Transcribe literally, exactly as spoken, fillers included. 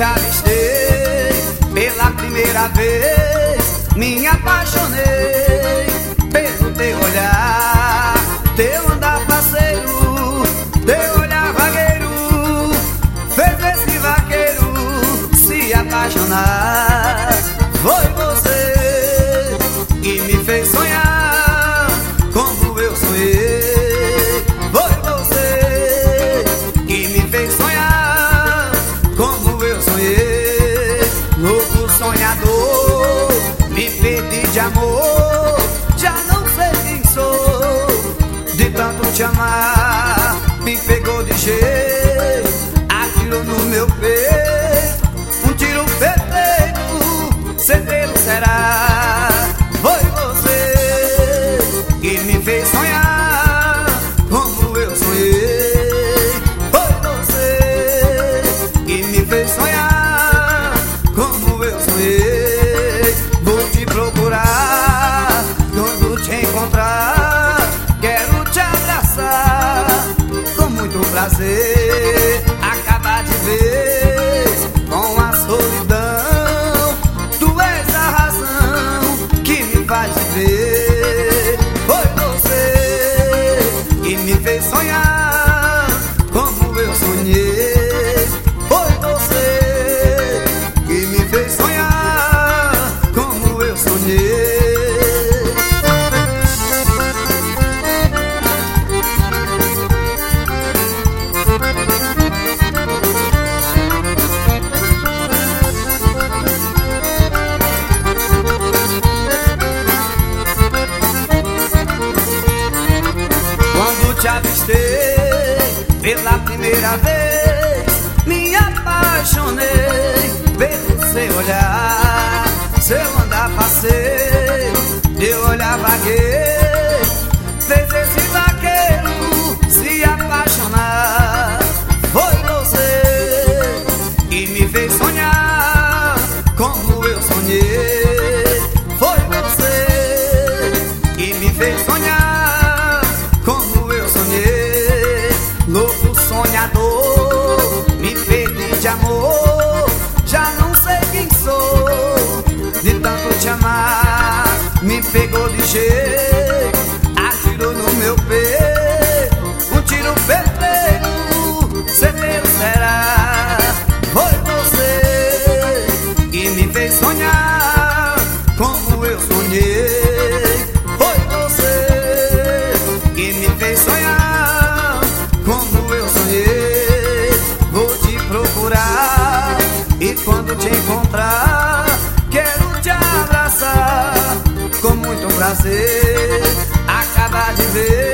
te avistei pela primeira vez, me apaixonei pelo teu olhar, teu andar faceiro, teu olhar vagueiro, fez esse vaqueiro se apaixonar. Foi você que me fez sonhar como eu sonhei. Foi você que me fez sonhar como eu sonhei. Louco sonhador, me perdi de amor, já não sei quem sou. De tanto te amar, me pegou de jeito, atirou no meu peito, um tiro perfeito, certeiro será. Foi você que me fez sonhar como eu sonhei. Foi você que me fez sonhar como eu sonhei. Vou te procurar quando te encontrar, quero te abraçar com muito prazer, acabar de vez com a solidão. Tu és a razão que me faz viver. Foi você que me fez sonhar como eu sonhei. Foi você que me fez sonhar como eu sonhei. Te avistei pela primeira vez, me apaixonei pelo seu olhar, seu andar faceiro, teu olhar vagueiro, fez esse vaqueiro se apaixonar. Foi você que me fez sonhar como eu sonhei. Foi você que me fez sonhar como eu sonhei. Louco sonhador, me perdi de amor, já não sei quem sou. De tanto te amar, me pegou de jeito, atirou no meu peito, um tiro perfeito, certeiro será. Foi você que me fez sonhar como eu sonhei. Foi você que me fez sonhar como eu sonhei. Vou te procurar e quando te encontrar, quero te abraçar com muito prazer, acabar de ver